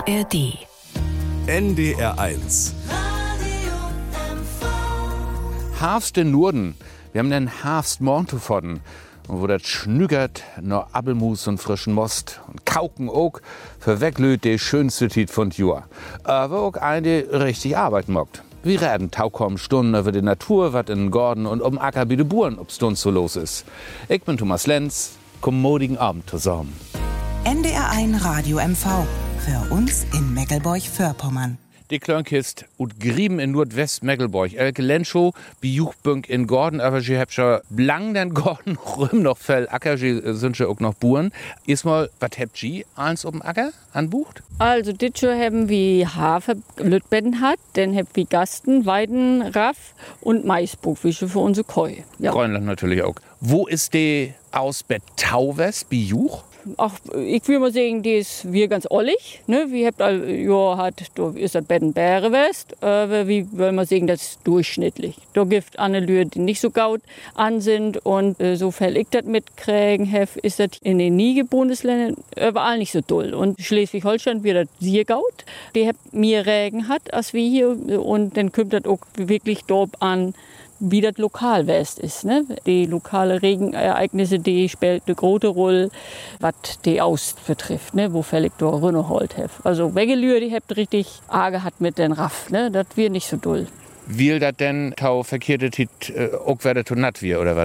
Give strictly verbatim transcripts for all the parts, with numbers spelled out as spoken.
A R D. N D R eins. Harfst in Norden. Wir haben den Harfst Morntofoden. Und wo das schnügert, noch Abelmus und frischen Most und Kauken auch, verwecklöt die schönste Tit von Jura. Aber auch eine, die richtig arbeiten mockt. Wir reden taukom Stunden über die Natur, wat in Gordon und um Acker wie de Buren, ob's dort so los ist. Ich bin Thomas Lenz, kommodigen Abend zusammen. N D R eins Radio M V. Für uns in Meckelborch-Vorpommern. Die Klönkist und Grieben in Nordwest-Meckelborch. Elke Lenschow, Bejuchbünk in Gordon, aber sie habt schon lang den Gordon rum noch fell Acker, sie sind schon auch noch Buren. Erstmal, was habt sie eins auf dem Acker anbucht? Also, dit schon haben wir Hafer, Lütbetten hat, dann habt wir Gasten, Weiden, Raff und Maisbuch, wie schon für unsere Koi. Ja. Grönland natürlich auch. Wo ist die aus Betauwest, Bejuch? Ach, ich würde mal sagen, die ist wir ganz ollig. Ne? Wir habt all, ja, hat, da ist das Betten Bäre West, aber wie wollen wir sagen, das ist durchschnittlich. Da gibt eine Lühe, die nicht so gaut an sind und äh, so viel ich das mitkriegen hef, ist das in den Niege-Bundesländern überall nicht so doll. Und Schleswig-Holstein wird das sehr gaut. Die habt mehr Regen hat als wir hier und dann kommt das auch wirklich dort an, wie das Lokalwest ist. Ne? Die lokale Regenereignisse, die spielt eine große Rolle, was die Aus betrifft, ne? Wo fällig da Rünneholt hef. Also Wegelühe, die habt richtig arge hat mit den Raff, ne? Das wird nicht so doll. Will das denn tau verkehrte Tit äh, auch werde zu natt wir oder was?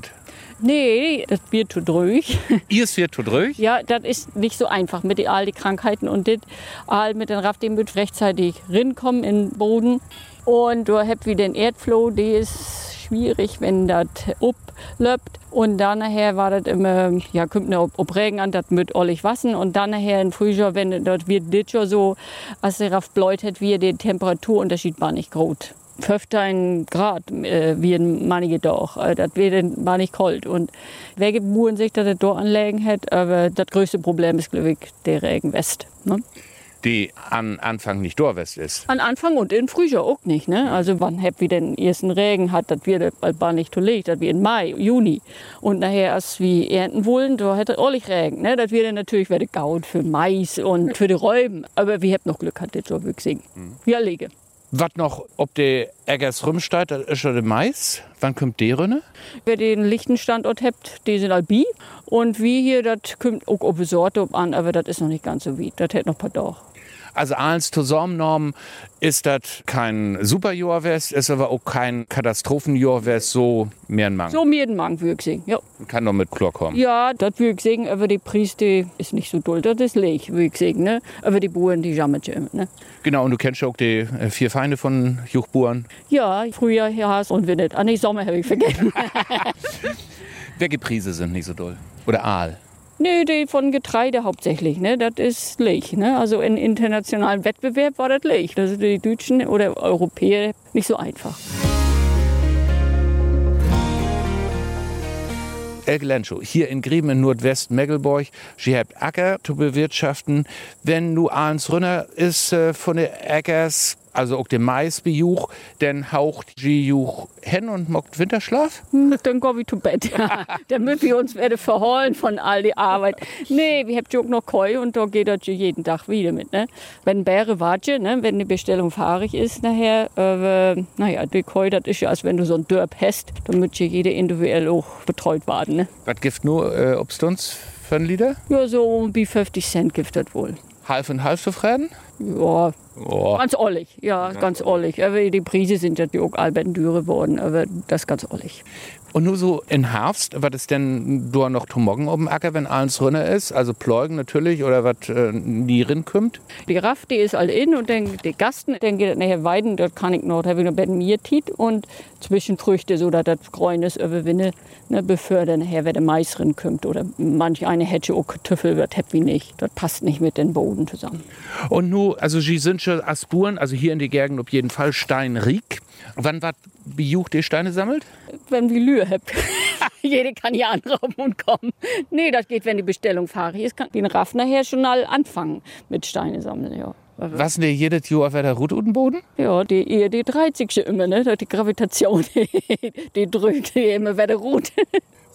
Nee, das wird zu drüch. Ihr es wird zu drüch? Ja, das ist nicht so einfach mit die, all die Krankheiten und das all mit den Raff, die müssen rechtzeitig rinkommen in den Boden. Und du habt wie den Erdflow, die ist schwierig, wenn das ablöppt. Und dann nachher war das immer, ja, kommt noch ob Regen an, das mit ollig wassen. Und dann nachher im Frühjahr, wenn das wird dit schon so, als der Raff bläut hat, wie der Temperaturunterschied war nicht groß. fünfzehn Grad äh, wie in manche doch. Äh, das wird dann war nicht kalt. Und welche Buren sich das da anlegen hat, aber das größte Problem ist, glaube ich, der Regenwest. Ne? Die an Anfang nicht Dorwest ist. An Anfang und im Frühjahr auch nicht. Ne? Also wann habt wir den ersten Regen hat, das wird bald nicht zu leicht, das wird im Mai, Juni. Und nachher, als wir ernten wollen, da hätte ordentlich Regen. Ne? Das wird dann natürlich wieder gaut für Mais und für die Räuben. Aber wir haben noch Glück, hat das so wirklich. Wir legen. Was noch, ob der Eggers rumsteht, das ist schon der Mais. Wann kommt der Rünne? Wer den lichten Standort habt, die sind albi. Und wie hier, das kommt auch auf die Sorte an, aber das ist noch nicht ganz so weit. Das hat noch ein paar Tage. Also als Zusammengenommen ist das kein Superjahr west, ist aber auch kein Katastrophenjahr west, so mehr ein Mang. So mehr ein Mang, würde ich sagen, ja. Kann doch mit Chlor kommen. Ja, das würde ich sagen, aber die Preis, die ist nicht so doll, das ist leg, würde ich sagen, ne? Aber die Bauern, die jammen immer, ne? Genau, und du kennst auch die äh, vier Feinde von Juchburen. Ja, Frühjahr, ja, und wir nicht. Ah, nee, Sommer habe ich vergessen. Welche Preise sind nicht so doll? Oder Aal? Nee, die von Getreide hauptsächlich, ne? Das ist leg, ne? Also in internationalen Wettbewerb war das leg. Das sind die Deutschen oder Europäer nicht so einfach. Elke Lenschow, hier in Grieben in Nordwest-Meckelborch, sie habt Acker zu bewirtschaften. Wenn du eins runter ist äh, von den Äckers, also auch den Mais bejuch, dann haucht sie juch hin und mockt Winterschlaf? Hm, dann gehen wir zu Bett. Dann müssen wir uns werden verholen von all die Arbeit. Nee, wir haben auch noch Koi und da geht das jeden Tag wieder mit. Ne? Wenn Bäre warten, ne? Wenn die Bestellung fahrig ist nachher, äh, naja, die Koi, das ist ja, als wenn du so ein Dörp hast, dann muss ja jeder individuell auch betreut werden. Ne? Was gibt nur äh, Obstunds für ein Lieder? Ja, so um die fünfzig Cent gibt das wohl. Halb und halb zufrieden? Ja, oh. Ganz ollig, ja, ganz, ganz ollig. Aber die Preise sind ja auch albern dürre geworden, aber das ist ganz ollig. Und nur so in Herbst, was ist denn da noch zu morgen auf dem Acker, wenn alles runter ist? Also Pleugen natürlich oder was äh, nie rinkommt? Die Raff, die ist all in und dann die Gasten, dann geht es nachher weiden, dort kann ich noch, da habe ich noch bei mir Tiet und Zwischenfrüchte, so dass das Gräunes überwinne, ne, bevor dann nachher wieder Mais rinkommt. Oder manch eine hätte auch Kartoffel, das hätte wie nicht. Das passt nicht mit dem Boden zusammen. Und nun, also sie sind schon Aspuren, also hier in die Gegend auf jeden Fall Steinriek. Wann war Bejuch die Steine sammelt? Wenn wir Lühe habt. Jeder kann hier anrauben und kommen. Nee, das geht, wenn die Bestellung fahrig ist, kann den Raff nachher schon mal anfangen mit Steine sammeln, ja. Was denn jedes Jahr wieder Rut auf den Boden? Ja, die eher die dreißigste immer, ne? Die Gravitation, die, die drückt die immer wieder Rut.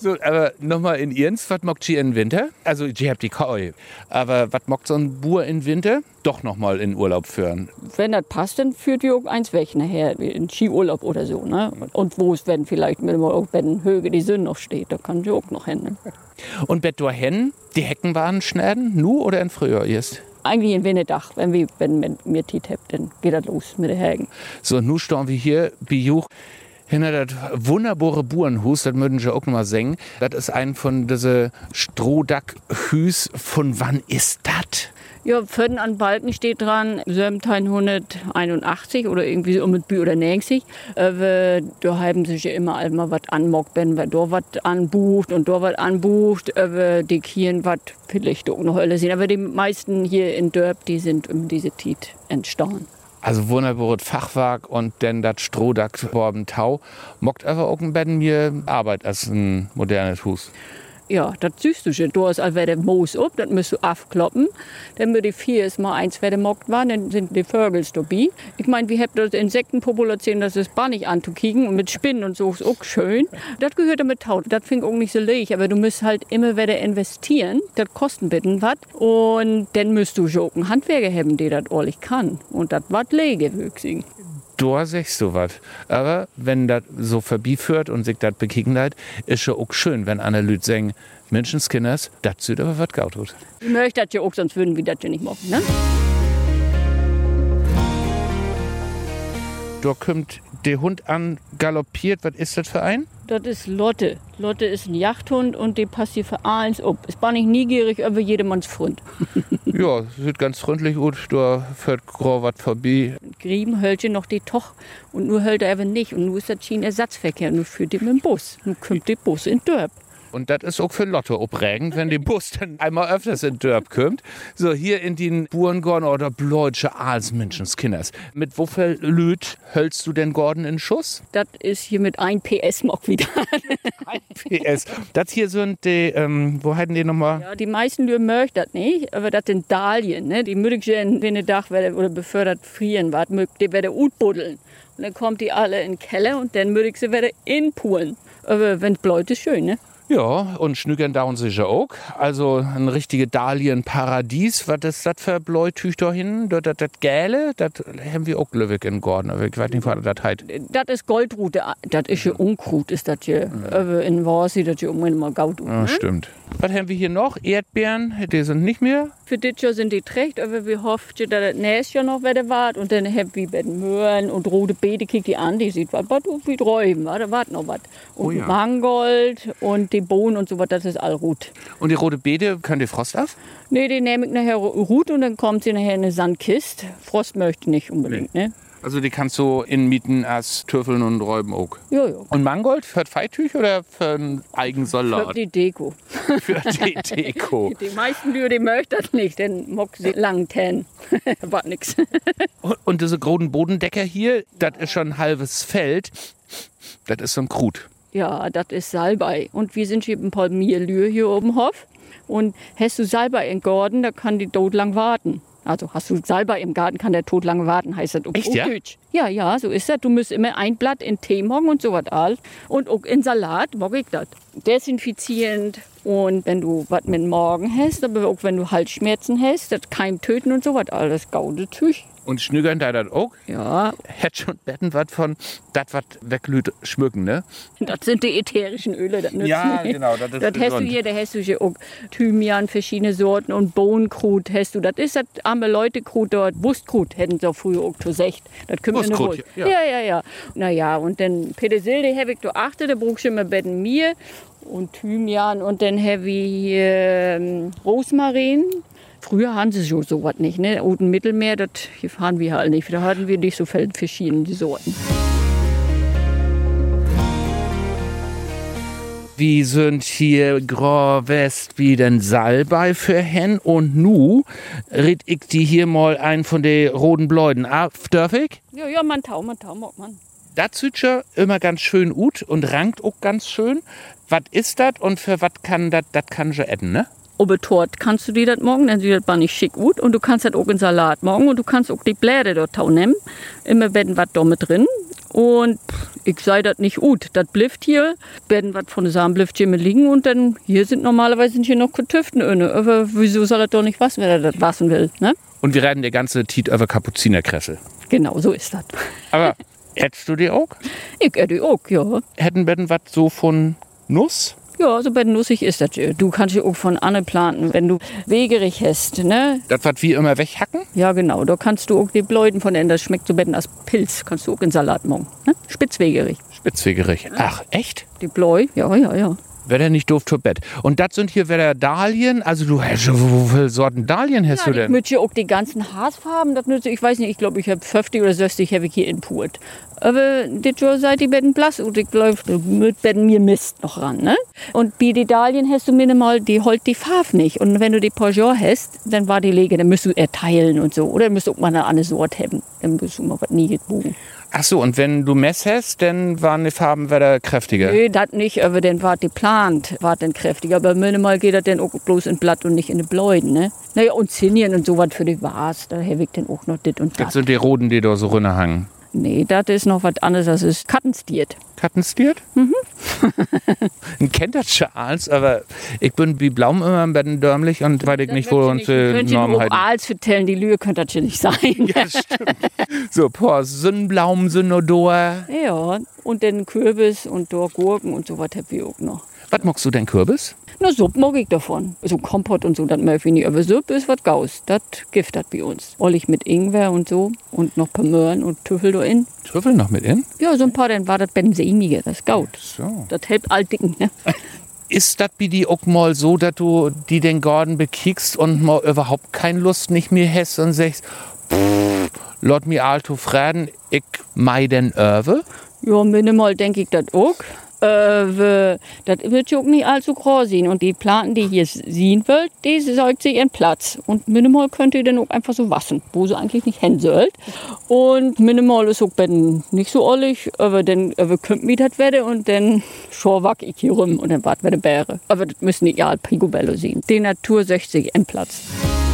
So, aber nochmal in Irns, was mockt ihr in Winter? Also, ihr habt die Koi. Aber was mockt so ein Bur in Winter? Doch nochmal in Urlaub führen. Wenn das passt, dann führt ihr auch eins weg nachher, in Skiurlaub oder so. Ne? Und wo es, wenn vielleicht, wenn auch wenn Höge die Sonne noch steht, da kann ihr auch noch hin. Ne? Und bet hen, die Hecken waren schneiden, nu oder in früher erst? Eigentlich in Wenedach, wenn wir, wenn, wenn wir Tiet habt, dann geht das los mit den Hägen. So, nu stehen wir hier, Bejuch. Hinter das wunderbare Burenhus, das möchten wir auch noch mal singen. Das ist ein von diese Strohdack-Hüs. Von wann ist das? Ja, Vierten an Balken steht dran, siebzehnhunderteinundachtzig oder irgendwie so mit Bü oder neunzig. Äh, da haben sich ja immer einmal was anmockt, wenn wir da was anbucht und da was anbucht. Äh, die Kieren was vielleicht auch noch alle sehen. Aber die meisten hier in Dörp, die sind um diese Tiet entstanden. Also wunderbares Fachwerk und dann das Strohdack Borben Tau. Mockt aber auch ein bisschen mehr Arbeit als ein modernes Hus. Ja, das siehst du schon. Du hast also der Moos ab, das musst du aufkloppen. Dann wird die vier ist mal eins, wer der mockt war, dann sind die Vögel dabei. Ich meine, wir haben das Insektenpopulation, das ist gar nicht anzukicken und mit Spinnen und so ist auch schön. Das gehört damit Tau. Das fing auch nicht so leicht, aber du musst halt immer wieder investieren. Das kostet bitten was. Und dann musst du schon einen Handwerker haben, der das ordentlich kann. Und das was lege, wüchsig. Da sagst du was. Aber wenn das so vorbeiführt und sich das bekicken leid, ist schon auch schön, wenn andere Leute sagen, Menschenskinders, das sieht aber was gaut tut. Ich möchte das ja auch, sonst würden wir das ja nicht machen, ne? Da kommt der Hund an, galoppiert. Was ist das für ein? Das ist Lotte. Lotte ist ein Jagdhund und die passt hier für eins ab. Ist gar nicht neugierig, aber jedermanns Freund. Ja, sieht ganz freundlich aus. Da fährt grau was vorbei. Grieben hält noch die Toch und nur hält er eben nicht. Und nur ist das Schienenersatzverkehr. Nur führt die mit dem Bus. Nun kommt der Bus in Dörp. Und das ist auch für Lotte aufregend, wenn der Bus dann einmal öfters in Dörp kommt. So, hier in den Burengorn oder Bleutsche Aalsmenschenskinders. Mit wofür Lüt hältst du denn Gordon in Schuss? Das ist hier mit ein P S Mock wieder. ein P S. Das hier sind die, ähm, wo hatten die nochmal? Ja, die meisten Lüren möchten das nicht, aber das sind Dahlien, ne? Die mögen schon, wenn der Dach oder befördert frieren wird, die werden utbuddeln. Und dann kommt die alle in den Keller und dann mögen sie wieder inpulen. Aber wenn es bläut, ist schön, ne? Ja, und Schnügern dauern sicher auch. Also ein richtige Dahlienparadies. Was ist das für Bläutüch da hinten? Das, das, das Gäle, das haben wir auch Glöwig in Gordon. Aber ich weiß nicht, was das heißt. Das ist Goldrute. Das ist ja Unkrut, ist das hier. Mhm. In Warsi, das ist ja immer Gaut. Ja, stimmt. Was haben wir hier noch? Erdbeeren, die sind nicht mehr. Für dieses Jahr sind die trägt, aber wir hoffen, dass das nächstes Jahr noch wieder wart. Und dann haben wir bei den Möhren und rote Beete, kick die an, die sieht was, was wie Träumen, da wart noch was. Und oh ja. Mangold und die Bohnen und so was, das ist all gut. Und die rote Beete, könnt ihr Frost auf? Nee, die nehme ich nachher gut und dann kommt sie nachher in eine Sandkiste. Frost möchte ich nicht unbedingt, nee. Ne? Also die kannst du inmieten als Töffeln und Räuben auch. Ja, ja. Und Mangold für Feitüch oder für einen Eigensalat? Für die Deko. Für die Deko. Die meisten Leute, die möchten das nicht, denn mock sie lang ten. War nix. Und, und diese großen Bodendecker hier, das ist schon ein halbes Feld. Das ist so ein Krut. Ja, das ist Salbei. Und wir sind hier ein paar Mierlühe hier oben Hof. Und hast du Salbei in Gordon, da kann die tot lang warten. Also hast du Salbei im Garten, kann der tot lange warten, heißt das. Echt, ja? Ja, ja, so ist das. Du musst immer ein Blatt in Tee morgen und so was all. Und auch in Salat mag ich das. Desinfizierend. Und wenn du was mit Morgen hast, aber auch wenn du Halsschmerzen hast, das Keim töten und so was all, das gaude Tüch. Und Schnügern da das auch? Ja. Hätt schon Betten was von, das was weglüht, schmücken, ne? Das sind die ätherischen Öle, das nützt Ja, nicht. genau, das ist Das hast du hier, da hast du hier auch Thymian, verschiedene Sorten und Bohnenkrut hast du. Das ist das arme Leutekrut dort. Wurstkrut hätten sie auch früher auch gesagt. Das können wir Wurstkrut, nicht. ja. Ja, ja, ja. Naja, und dann Petersilie habe ich da achte, da brauchst du immer Betten mir und Thymian und dann habe ich hier ähm, Rosmarin. Früher hatten sie schon so was nicht, ne? Und im Mittelmeer, das hier fahren wir halt nicht. Da hatten wir nicht so viele verschiedene Sorten. Wir sind hier Grand West wie den Salbei für Hen und nu red ich die hier mal ein von den roten Bläuden ab. Darf ich? Ja, ja, man tau, man tau, mag man. Das sieht ja immer ganz schön ut und rankt auch ganz schön. Was ist das und für was kann das, das kann schon essen, ne? Obetort kannst du die das morgen, dann sieht das mal nicht schick gut. Und du kannst das auch in Salat morgen und du kannst auch die Blätter dort tau nehmen. Immer werden was da mit drin. Und Ich sei das nicht gut. Das blifft hier, werden was von der Samen blifft hier mit liegen und dann hier sind normalerweise sind hier noch Tüften inne. Aber wieso soll er doch nicht waschen, wenn er das waschen will, ne? Und wir reden der ganze Tiet über Kapuzinerkressel. Genau, so ist das. Aber hättest du die auch? Ich hätte auch, ja. Hätten wir denn was so von Nuss? Ja, so bei nussig ist das. Du kannst ja auch von Anne planten, wenn du wegerig hast, ne? Das was wie immer weghacken? Ja, genau. Da kannst du auch die Bläuden von denen, das schmeckt so betten als Pilz, kannst du auch in Salat machen, ne? Spitzwegerig. Spitzwegerig. Ach, echt? Die Bläu, ja, ja, ja. Wäre der nicht doof zu Bett. Und das sind hier wieder Dahlien. Also du hast, wie viele Sorten Dahlien hast Ja, du denn? mit hier auch die ganzen Haarfarben, das nützt, ich weiß nicht, ich glaube, ich habe fünfzig oder sechzig habe ich hier input. Aber das Jahr seid die Betten blass und ich glaube, mit Betten mir Mist noch ran, ne? Und bei den Dahlien hast du minimal, die holt die Farbe nicht. Und wenn du die Peugeot hast, dann war die Lege, dann musst du erteilen und so. Oder musst du auch mal eine andere Sorte haben. Dann musst du mal was nie bogen. Ach so, und wenn du Mess hast, dann waren die Farben wieder kräftiger? Nee, das nicht, aber dann war die plant, war dann kräftiger. Aber minimal geht das dann auch bloß in Blatt und nicht in die Bläuden, ne? Naja, und Zinien und sowas für die Vase, da habe ich dann auch noch dit und Das das. sind die Roden, die da so runterhangen. Nee, das ist noch was anderes, das ist Kattenstiert. Kattenstiert? Mhm. Ich kennt das schon alles, aber ich bin wie Blaum immer im Betten dörmlich und weiß ich nicht, wo unsere Könnt ihr Normen nur halten. Aals vertellen, die Lüge könnte das ja nicht sein. Ja, stimmt. So, boah, Sonnenblaum, Sonnodor. Ja, und dann Kürbis und da Gurken und so was hab ich auch noch. Was magst du denn, Kürbis? Na, Suppe mag ich davon. So Kompott und so, das mag ich nicht. Aber Suppe ist was Gaus. Das Gift hat bei uns. Ollig mit Ingwer und so. Und noch ein paar Möhren und Tüffel da in. Trüffel noch mit in? Ja, so ein paar, dann war das benzenige, das Gaut. So. Das hält all dicken, ne? Ist das bei dir auch mal so, dass du die den Garten bekickst und mal überhaupt keine Lust nicht mehr hast und sagst, pff, lot mir alto fragen, ich mei den Öwe? Ja, minimal denke ich das auch. Äh, das wird ja auch nicht allzu groß sein. Und die Planten, die hier sehen wollt, die säugt sich ihren Platz. Und minimal könnt ihr dann auch einfach so waschen, wo sie eigentlich nicht hin sollt. Und minimal ist auch dann nicht so ollig, aber dann aber könnt mir das werden und dann schon wack ich hier rum und dann wart wir die Bäre. Aber das müssen nicht ja Picobello sehen. Die Natur sechzig im Platz.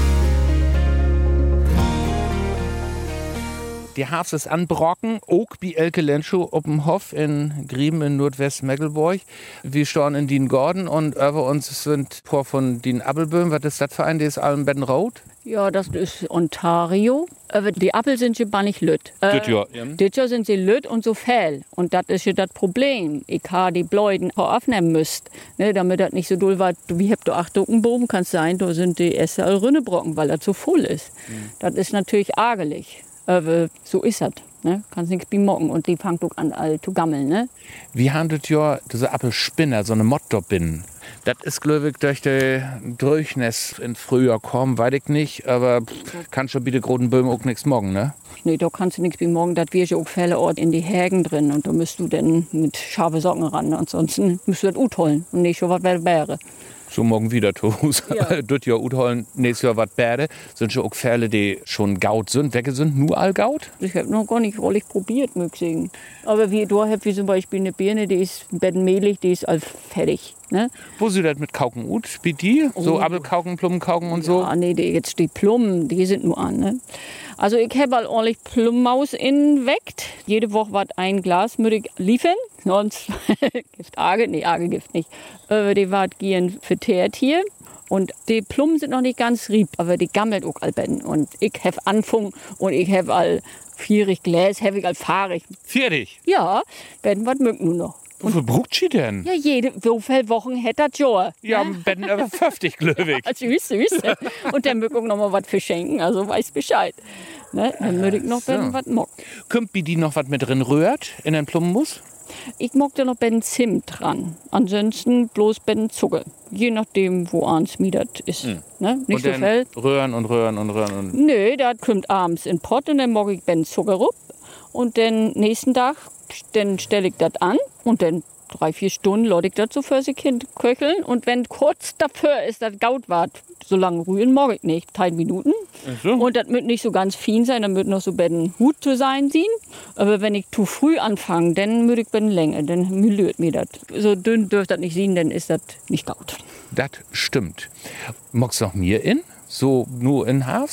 Die Harfs ist anbrocken, auch bei Elke Lenschow auf dem Hof in Grieben in Nordwest-Mecklenburg. Wir stehen in den Gordon und über uns sind ein paar von den Appelböhmen. Was ist das für ein? Die ist allen Betten rot? Ja, das ist Ontario. Aber die Apfel sind ja nicht lütt. Äh, Das Jahr, ja. Das Jahr sind sie lütt und so fehl. Und das ist ja das Problem. Ich habe die Bläuden aufnehmen müsst, ne, damit das nicht so doll war. Wie habt du acht Duckenbogen, kann es sein, da sind die Äste alle Rünnebrocken, weil das so voll ist. Mhm. Das ist natürlich ärgerlich. Aber so ist das. Ne? Kannst nichts bemocken und die fangen an all zu gammeln. Ne? Wie handelt ja diese Appelspinner, so eine Motto-Binnen? Das ist, glaube ich, durch den Durchnäss in Frühjahr kommen, weiß ich nicht. Aber pff, kann schon bei den großen Böhmen auch nichts morgen, ne? Nee, da kannst du nichts bemocken. Das wird ja auch Fälle Ort in die Hägen drin. Und da müsst du dann mit scharfen Socken ran. Ansonsten müsst du das gut holen und nicht schon was wäre. So morgen wieder zu Hause. Ja. Das Jahr utholen, nächstes Jahr was Bärde. Sind schon auch Fälle, die schon Gaut sind. Wecke sind nur all Gaut? Ich habe noch gar nicht rollig probiert, muss ich sagen. Aber wie du hast, wie zum Beispiel eine Birne, die ist bettenmehlig, die ist all fertig. Ne? Wo sie das mit Kauken ut? Bei die? So Oh. Apfelkauken, Plummenkauken und so? Ah, nee, die, jetzt die Plummen, die sind nur an. Ne? Also ich habe all ordentlich Plummaus innen weckt. Jede Woche wird ein Glas würde ich liefern. Sonst Gift Arge, nee, Arge Gift nicht. Aber die wird gehen verteert hier. Und die Plummen sind noch nicht ganz rieb, aber die gammelt auch alben. Und ich habe Anfang und ich habe all vierig Gläs, habe ich all fahrig. Fertig. Ja, werden was mögen nur noch. Wie viel braucht sie denn? Ja, jede, so viele Wochen hätte das Jahr. Ja, am Betten über fünfzig, glaube ich. Also, süß, süß. Und dann möchte ich noch mal was verschenken, also weiß Bescheid. Ne? Dann würde ich noch so. so. was mock. Kommt bei die noch was mit drin rührt in den Plummenmus? Ich mock da noch ben Zimt dran. Ansonsten bloß ben Zucker. Je nachdem, wo ans mir das ist. Mhm. Ne? Nicht und so dann viel. rühren und rühren und rühren. Und Nö, das kommt abends in den Pott und dann mock ich ben Zucker rup. Und dann nächsten Tag, dann stelle ich das an und dann drei, vier Stunden lade ich das so für sich hin köcheln. Und wenn kurz dafür ist, das Gaut wart, so lange rühren mag ich nicht, drei Minuten. so. Und das wird nicht so ganz fein sein, dann wird noch so betten Hut zu sein sehen. Aber wenn ich zu früh anfange, dann würde ich betten länger, dann müllert mir das. So dünn dürft das nicht sehen, dann ist das nicht Gaut. Das stimmt. Magst du noch mir in? So nur in Harfst?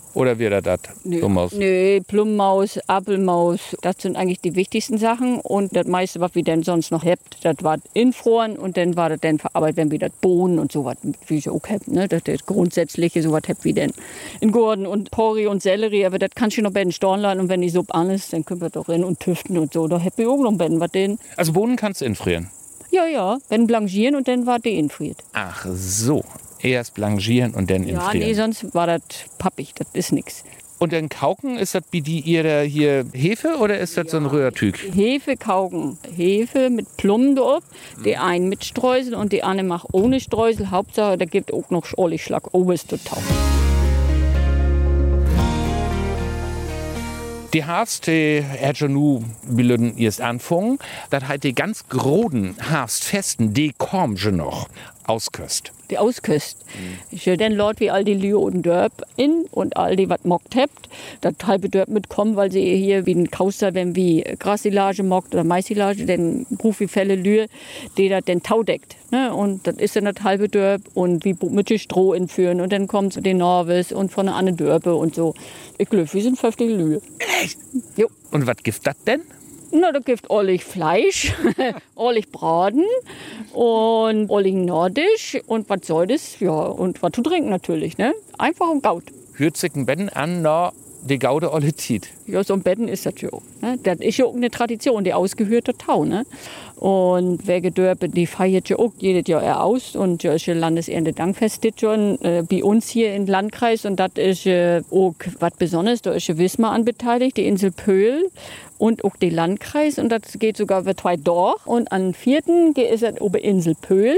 Oder wie das? Nö, Plummaus? nö, Plummaus, Apfelmaus, das sind eigentlich die wichtigsten Sachen. Und das meiste, was wir denn sonst noch habt, das war infroren und dann war das dann verarbeitet, wenn wir das Bohnen und sowas, wie ich auch hab, ne? Das, das Grundsätzliche, sowas habt wie denn in Gurken und Porree und Sellerie, aber das kannst du noch bei den Storn laden und wenn die Suppe an ist, dann können wir doch rein und tüften und so. Da habt ihr auch noch betten, was denn? Also Bohnen kannst du infrieren? Ja, ja, wenn blanchieren und dann war die infriert. Ach so, erst blanchieren und dann Ja, infrieren. nee, sonst war das pappig, das ist nix. Und dann Kauken, ist das wie die ihre hier Hefe oder ist das ja so ein Rührtüg? Hefe kauken. Hefe mit Plummen drauf. Die einen mit Streusel und die andere macht ohne Streusel. Hauptsache, da gibt auch noch Ollischlag. Oh, ist total. Die Herbst, die hat schon nu bilden erst anfangen. Das hat die ganz groden Herbstfesten, die kommen schon noch ausköst. Die ausköst. Mhm. Ich will dann Leute wie all die Lühe und Dörp in und all die, was mockt habt, das halbe Dörp mitkommen, weil sie hier wie ein Kauster, wenn wie Grassilage mockt oder Maisilage, dann Ruf wie Fälle Lühe, die das dann taudeckt. Ne? Und das ist dann das halbe Dörp und wie mit dem Stroh inführen und dann kommt die Norwes und von der anderen Dörpe und so. Ich glaube, wir sind fünfzig Lühe. Echt? Jo. Und was gibt das denn? Na, da gibt ordentlich Fleisch, ordentlich Braten und ordentlich Nordisch und was soll das? Ja, und was zu trinken natürlich, ne? Einfach und Gaut. Hört sich ein Betten an, na, die Gaude alle Tiet. Ja, so ein Betten ist das ja auch. Ne? Das ist ja auch eine Tradition, die ausgehörte Tau, ne? Und wer gedörpe, die feiert ja auch jedes Jahr eher aus. Und ja, ist ja Landeserntedankfest dit schon äh, bei uns hier im Landkreis. Und das ist äh, auch was Besonderes. Da ist ja Wismar anbeteiligt, die Insel Pöhl und auch der Landkreis. Und das geht sogar über zwei Dorf. Und am vierten geht es über Insel Pöhl.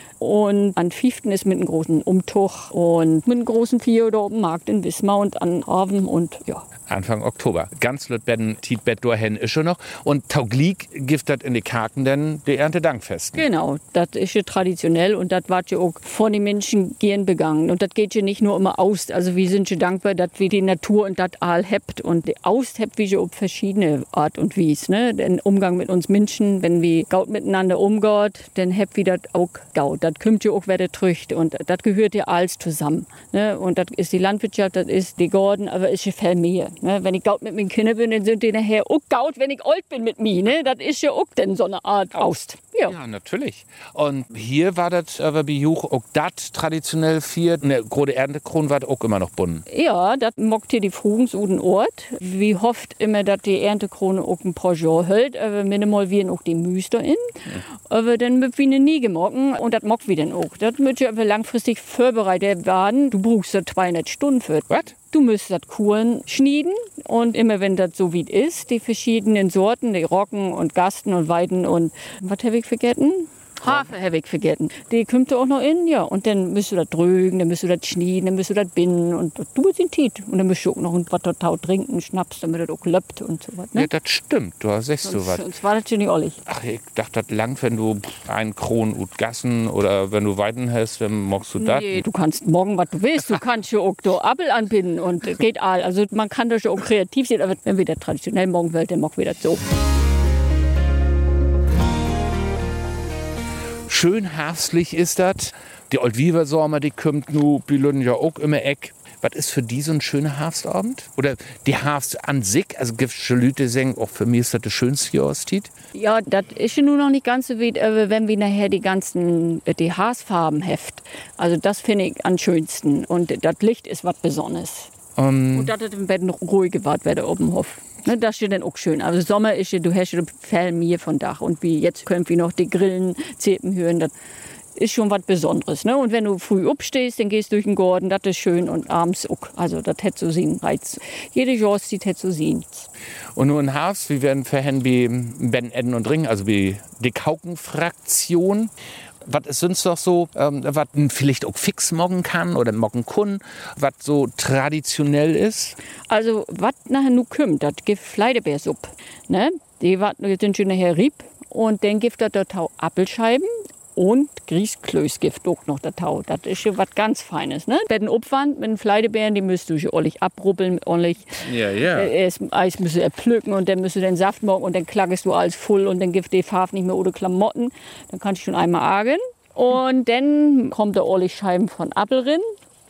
Und an fünften ist mit einem großen Umtuch und mit einem großen Vier oder oben Markt in Wismar und an Hafen und ja. Anfang Oktober. Ganz Lütbetten, Tietbett, Dorhen ist schon noch. Und Tauglik gibt das in die Karten dann die Erntedankfesten. Genau, das ist ja traditionell und das wird ja auch von den Menschen gern begangen. Und das geht ja nicht nur immer aus. Also wir sind ja dankbar, dass wir die Natur und das all habt. Und die Aust habt wir ja auf verschiedene Art und Wies. Ne? Den Umgang mit uns Menschen, wenn wir gaut miteinander umgeht, dann habt wir das auch gaut. Das kommt ja auch wieder trücht und das gehört ja alles zusammen. Ne? Und das ist die Landwirtschaft, das ist die Gordon, aber es ist ja viel mehr. Ne? Wenn ich gaut mit meinen Kindern bin, dann sind die nachher auch gaut, wenn ich alt bin mit mir. Ne? Das ist ja auch dann so eine Art Aust. Ja. Ja, natürlich. Und hier war das aber bei Juch auch das traditionell vier. Ne, große Erntekron war auch immer noch bunden. Ja, das mockt hier die Frugensuden Ort. Wie hofft immer, dass die Erntekrone auch ein paar Jahre hält. Aber minimal wir auch die Müster in. Ja. Aber dann wird wir nie gemocken und das mockt wir dann auch. Das wird ja aber langfristig vorbereitet werden. Du brauchst da zweihundert Stunden für. Was? Du müsst das Kuren schnieden und immer wenn das so wie es ist, die verschiedenen Sorten, die Rocken und Gasten und Weiden und was habe ich vergessen? Hafer habe ich vergessen. Die kommt auch noch in, ja. Und dann müsst du das drügen, dann müsst du das schnieden, dann müsst du das binden und du bist in Tiet. Und dann müsst du auch noch ein Tau trinken, Schnaps, damit das auch löppt und so was. Ne? Ja, das stimmt, du sagst so was. Sonst war das schon nicht ollig. Ach, ich dachte, das lang, wenn du ein Kron und Gassen oder wenn du Weiden hast, dann magst du das. Nee, du kannst morgen, was du willst. Du kannst ja auch da Apfel anbinden und geht all. Also man kann da schon auch kreativ sein, aber wenn wir das traditionell morgen wollen, dann machen wir das so. Schön herbstlich ist das. Die Oldwiver-Sommer, die kommt nu, Bülün ja auch immer Eck. Was ist für die so ein schöner Herbstabend? Oder die Herbst an sich? Also gibt es Leute, die sagen, auch für mich ist das das schönste Jahreszeit? Ja, das ist ja nun noch nicht ganz so wie, wenn wir nachher die ganzen die Haarfarben heft. Also das finde ich am schönsten. Und das Licht ist was Besonderes. Um. Und dass es im Bett noch ruhig gewahrt werde auf dem Hof. Ne, das ist dann auch schön. Also Sommer ist ja, du hast ja viel mehr von Dach. Und wie jetzt können wir noch die Grillen, Zirpen hören. Das ist schon was Besonderes. Ne? Und wenn du früh aufstehst, dann gehst du durch den Garten, das ist schön. Und abends auch. Also das hätte so seinen Reiz. Jede Jahreszeit hätte so seinen. Und nur in Herbst, wir werden verhängen wie Ben Edden und Ring, also wie die Kaukenfraktion. Was ist sonst noch so, ähm, was vielleicht auch fix mocken kann oder mocken kann, was so traditionell ist? Also, was nachher nu kommt, das gibt Fleidebeersuppe. Ne? Die sind schon nachher Rieb und dann gibt das da Tau Apfelscheiben und Grießklößgift auch noch da Tau. Das ist schon was ganz Feines. Ne? Bei den Opfern mit den Fleidebeeren, die müsst du ordentlich abrubbeln, ordentlich. Ja, ja. Erst Eis müsst du pflücken und dann müsst du den Saft machen und dann klackest du alles voll und dann gibt die Farbe nicht mehr ohne Klamotten. Dann kannst du schon einmal argen. Und dann kommt da ordentlich Scheiben von Apfel rein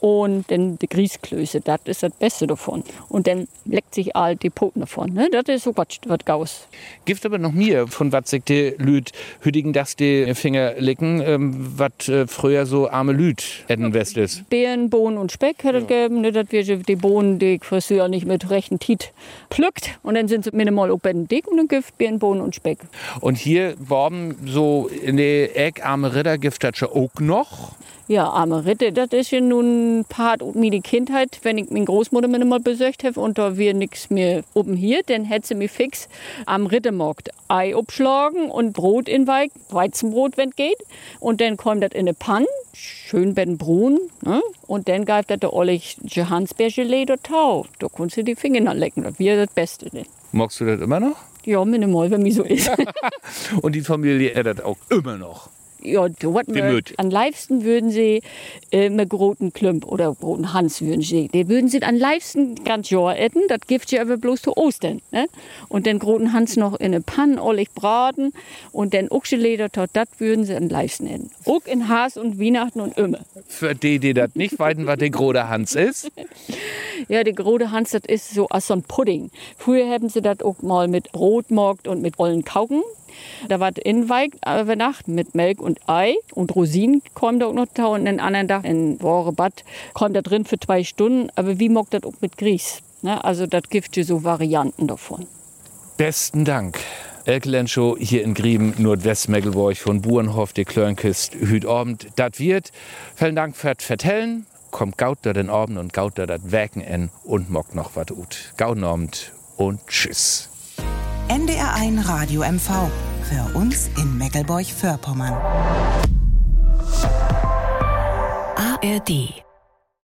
Und dann die Grießklöße, das ist das Beste davon. Und dann leckt sich all die Poten davon. Ne? Das ist so Gott, was gaus. Gibt aber noch mehr, von was sich die Lüd hüdigen, dass die Finger lecken, ähm, was äh, früher so arme Lüd hätten West ist. Beeren, Bohnen und Speck hätte es gegeben. Ne? Das wir die Bohnen, die früher nicht mit rechten Tiet pflückt. Und dann sind sie minimal auch dick und dann gibt Beeren, Bohnen und Speck. Und hier worben so in der Eck arme Ritter gibt das schon auch noch. Ja, arme Ritte, das ist ja nun Part um die Kindheit, wenn ich meine Großmutter mir mal besucht habe und da wir nichts mehr oben hier, dann hätte sie mich fix am Rittemarkt Ei abschlagen und Brot in Weig, Weizenbrot, wenn es geht. Und dann kommt das in eine Panne, schön ben brun, ne? Und dann greift das der Ollig Johannsbeergelee dort tau. Da kannst du die Finger lecken, das wäre das Beste. Denn. Magst du das immer noch? Ja, minimal, wenn mir so ist. Und die Familie hat das auch immer noch. Ja, dort am liebsten würden sie äh, mit roten Klümp oder roten Hans würden sie. Die würden sie am liebsten ganz Jahr essen. Das gibt ja aber bloß zu Ostern. Ne? Und den roten Hans noch in eine Panne ollig braten und den Uchseleder, das würden sie am liebsten essen. Auch in Haas und Weihnachten und immer. Für die, die das nicht weiten, was der große Hans ist? Ja, der große Hans, das ist so als so ein Pudding. Früher haben sie das auch mal mit Brot gemacht und mit ollen Kauken. Da war Innenweig über Nacht mit Milch und Ei und Rosinen kommen da auch noch da und den anderen Tag in Wohrebad kommt da drin für zwei Stunden. Aber wie mag das auch mit Grieß? Ne? Also das gibt ja so Varianten davon. Besten Dank. Elke Lenschow hier in Grieben, Nordwestmecklenburg von Burenhof, die Klörnkist, hüt Abend. Das wird. Vielen Dank fürs Vertellen. Kommt gaut da den Abend und gaut da das Werken en und mock noch wat ut. Gauten Abend und tschüss. N D R eins Radio M V. Für uns in Meckelburg-Vorpommern. A R D